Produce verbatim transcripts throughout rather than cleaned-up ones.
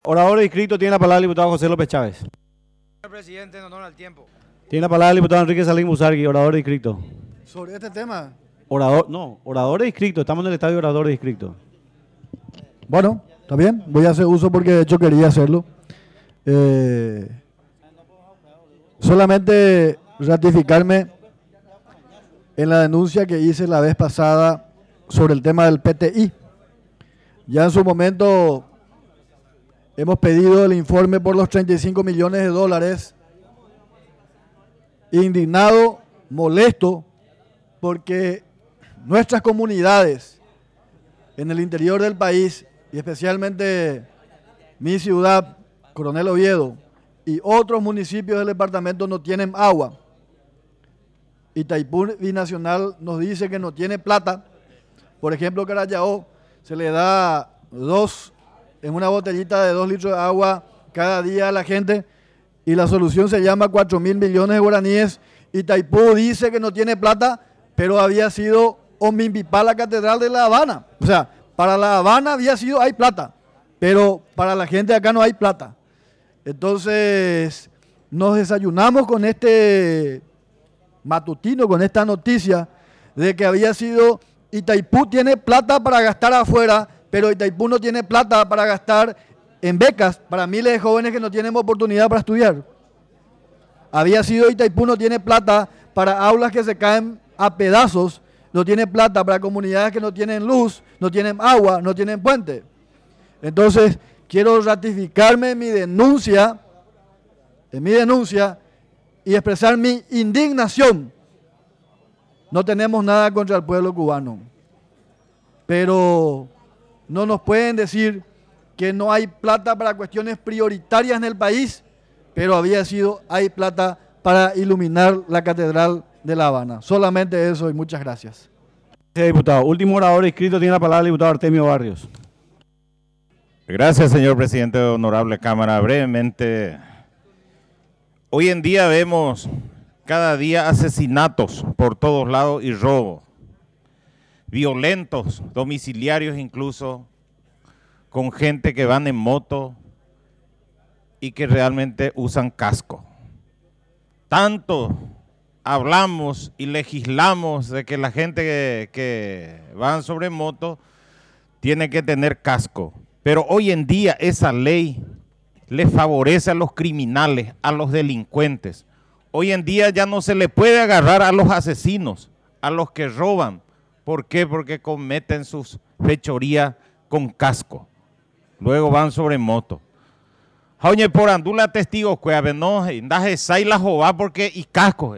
Orador inscrito, tiene la palabra el diputado José López Chávez. Señor presidente, en honor al tiempo. Tiene la palabra el diputado Enrique Salín Busargui, orador inscrito. Sobre este tema. Orador, no, orador inscrito, estamos en el estadio de orador inscrito. Bueno, está bien, voy a hacer uso porque de hecho quería hacerlo. Eh, solamente ratificarme en la denuncia que hice la vez pasada sobre el tema del P T I. Ya en su momento hemos pedido el informe por los treinta y cinco millones de dólares, indignado, molesto, porque nuestras comunidades en el interior del país, y especialmente mi ciudad, Coronel Oviedo, y otros municipios del departamento no tienen agua. Itaipú Binacional nos dice que no tiene plata. Por ejemplo, Carayao se le da dos en una botellita de dos litros de agua cada día a la gente y la solución se llama cuatro mil millones de guaraníes. Itaipú dice que no tiene plata, pero había sido Omimbipá la catedral de La Habana. O sea, para La Habana había sido, hay plata, pero para la gente de acá no hay plata. Entonces, nos desayunamos con este matutino, con esta noticia de que había sido Itaipú tiene plata para gastar afuera, pero Itaipú no tiene plata para gastar en becas para miles de jóvenes que no tienen oportunidad para estudiar. Había sido Itaipú no tiene plata para aulas que se caen a pedazos, no tiene plata para comunidades que no tienen luz, no tienen agua, no tienen puente. Entonces, quiero ratificarme en mi denuncia, en mi denuncia y expresar mi indignación. No tenemos nada contra el pueblo cubano, pero no nos pueden decir que no hay plata para cuestiones prioritarias en el país, pero había sido, hay plata para iluminar la Catedral de La Habana. Solamente eso y muchas gracias. Gracias, diputado. Último orador inscrito, tiene la palabra el diputado Artemio Barrios. Gracias, señor presidente, honorable Cámara. Brevemente, hoy en día vemos cada día asesinatos por todos lados y robo, violentos, domiciliarios incluso, con gente que van en moto y que realmente usan casco. Tanto hablamos y legislamos de que la gente que, que van sobre moto tiene que tener casco, pero hoy en día esa ley le favorece a los criminales, a los delincuentes. Hoy en día ya no se le puede agarrar a los asesinos, a los que roban. ¿Por qué? Porque cometen sus fechorías con casco. Luego van sobre moto. Oye, por andula testigos, pues, no, daje sai la jova porque y casco.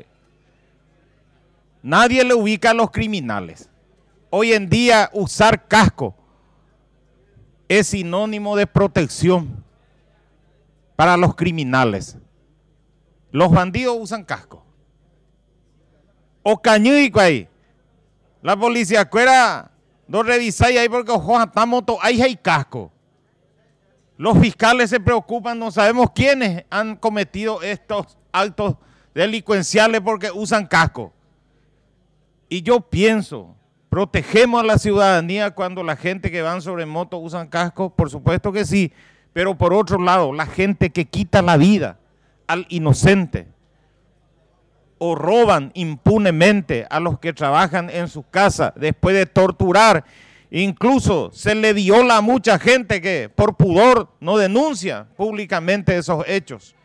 Nadie le ubica a los criminales. Hoy en día usar casco es sinónimo de protección para los criminales. Los bandidos usan casco. O cañico ahí. La policía cuera, no revisáis ahí porque ojo, estamos ahí hay casco. Los fiscales se preocupan, no sabemos quiénes han cometido estos actos delincuenciales porque usan casco. Y yo pienso, protegemos a la ciudadanía cuando la gente que van sobre moto usan casco, por supuesto que sí, pero por otro lado, la gente que quita la vida al inocente o roban impunemente a los que trabajan en su casa después de torturar, incluso se le viola a mucha gente que por pudor no denuncia públicamente esos hechos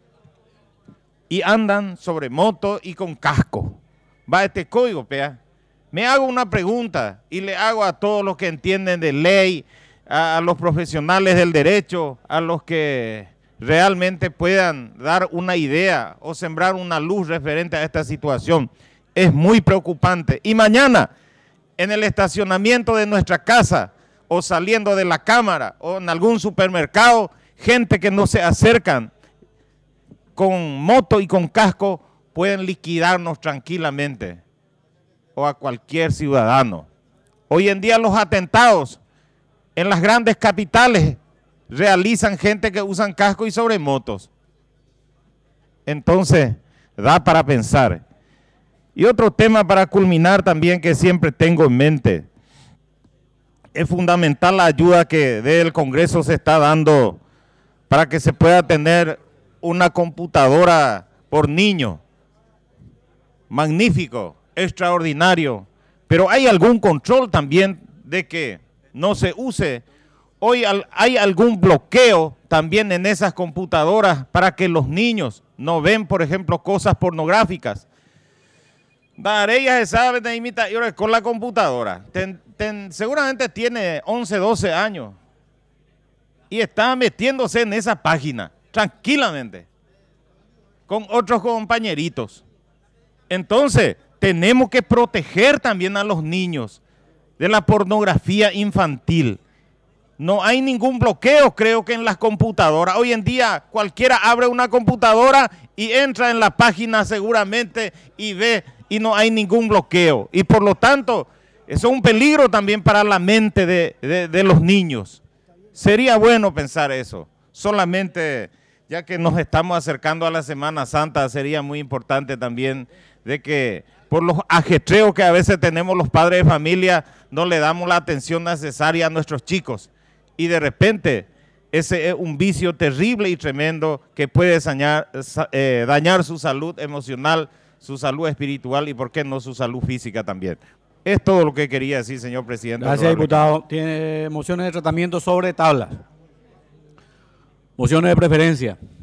y andan sobre moto y con casco. Va este código, pea. Me hago una pregunta y le hago a todos los que entienden de ley, a, a los profesionales del derecho, a los que realmente puedan dar una idea o sembrar una luz referente a esta situación. Es muy preocupante. Y mañana, en el estacionamiento de nuestra casa, o saliendo de la cámara, o en algún supermercado, gente que no se acercan con moto y con casco, pueden liquidarnos tranquilamente, o a cualquier ciudadano. Hoy en día los atentados en las grandes capitales realizan gente que usan casco y sobre motos. Entonces, da para pensar. Y otro tema para culminar también que siempre tengo en mente, es fundamental la ayuda que del Congreso se está dando para que se pueda tener una computadora por niño. Magnífico, extraordinario, pero hay algún control también de que no se use. Hoy hay algún bloqueo también en esas computadoras para que los niños no ven, por ejemplo, cosas pornográficas. Ella se sabe de imitar con la computadora. Ten, ten, seguramente tiene once, doce años y está metiéndose en esa página tranquilamente con otros compañeritos. Entonces, tenemos que proteger también a los niños de la pornografía infantil. No hay ningún bloqueo, creo que en las computadoras. Hoy en día cualquiera abre una computadora y entra en la página seguramente y ve, y no hay ningún bloqueo. Y por lo tanto, eso es un peligro también para la mente de, de, de los niños. Sería bueno pensar eso. Solamente, ya que nos estamos acercando a la Semana Santa, sería muy importante también de que por los ajetreos que a veces tenemos los padres de familia, no le damos la atención necesaria a nuestros chicos. Y de repente, ese es un vicio terrible y tremendo que puede dañar, eh, dañar su salud emocional, su salud espiritual y, por qué no, su salud física también. Es todo lo que quería decir, señor presidente. Gracias, diputado. Tiene mociones de tratamiento sobre tablas. Mociones de preferencia.